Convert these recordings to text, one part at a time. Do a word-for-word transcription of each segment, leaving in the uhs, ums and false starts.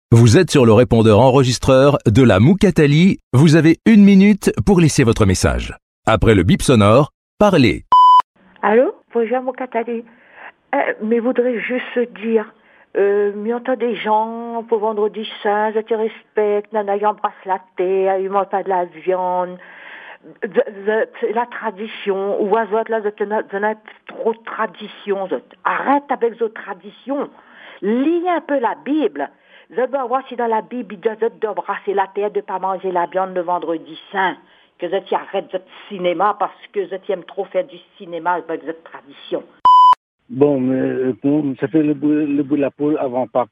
Vous êtes sur le répondeur enregistreur de la Moukatali. Vous avez une minute pour laisser votre message. Après le bip sonore, parlez. Allô? Bonjour Moukatali. Euh, mais voudrais juste dire, euh, mais entend des gens pour vendredi saint, je te respecte, nana, ils embrassent la terre, ils mangent pas de la viande. C'est la tradition. Ou vous là, vous avez trop de tradition. Arrête avec vos traditions. Lis un peu la Bible. Je dois voir si dans la Bible, il dit d'embrasser la terre, de ne pas manger la viande le vendredi saint. Que je t'arrête de cinéma parce que je t'aime trop faire du cinéma avec cette tradition. Bon, mais bon, ça fait le bout, le bout de la poule avant Pâques.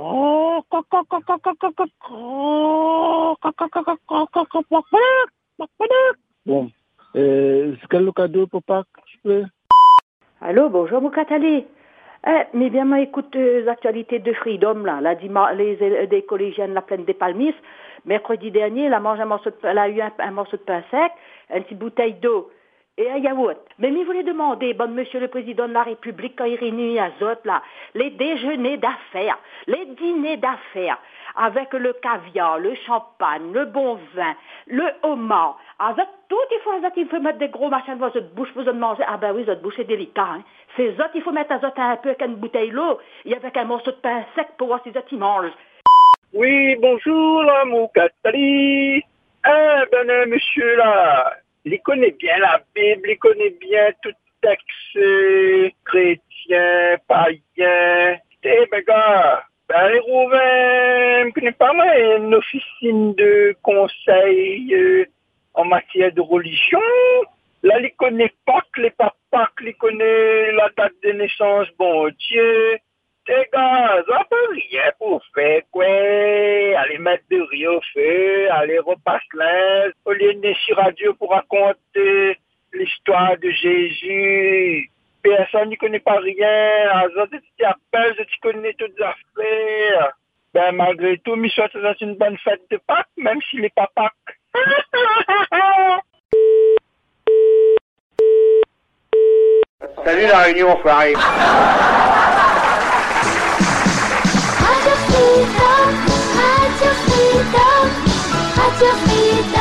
Bon, euh, c'est quel le cadeau pour Pâques, je peux? Allô, bonjour Moukatali. Eh, mais bien, moi, écoute euh, les actualités de Freedom, là, la dima, les, les, des collégiennes, la plaine des Palmis. Mercredi dernier, elle a mangé un morceau de, elle a eu un, un morceau de pain sec, une petite bouteille d'eau et un yaourt. Mais il voulait demander, bon, monsieur le président de la République, quand il réunit à Zot, là, les déjeuners d'affaires, les dîners d'affaires, avec le caviar, le champagne, le bon vin, le homard, avec tout, il faut, il faut mettre des gros machins dans votre bouche pour vous manger. Ah ben oui, votre bouche est délicat, hein. C'est Zot, il faut mettre à Zot un peu avec une bouteille d'eau et avec un morceau de pain sec pour voir si Zot il mange. Oui, bonjour, la Moukatali. Ah, ben, euh, monsieur, là, il connaît bien la Bible, il connaît bien tout texte euh, chrétien, païen. Eh, ben, gars, ben, les Rouvains, je connais pas mal une officine de conseil euh, en matière de religion. Là, il connaît pas que les papas, il connaît la date de naissance, bon Dieu. Les gars, ça peut rien pour faire, quoi. Aller mettre de riz au feu, aller repasser linge, au lieu de venir sur radio pour raconter l'histoire de Jésus. Personne n'y connaît pas rien. Alors, tu t'appelles, tu connais toutes les affaires. Ben, malgré tout, mais soit dans une bonne fête de Pâques, même s'il n'est pas Pâques. Salut la réunion, enfoiré. Radio Freedom, Radio Freedom, Radio Freedom.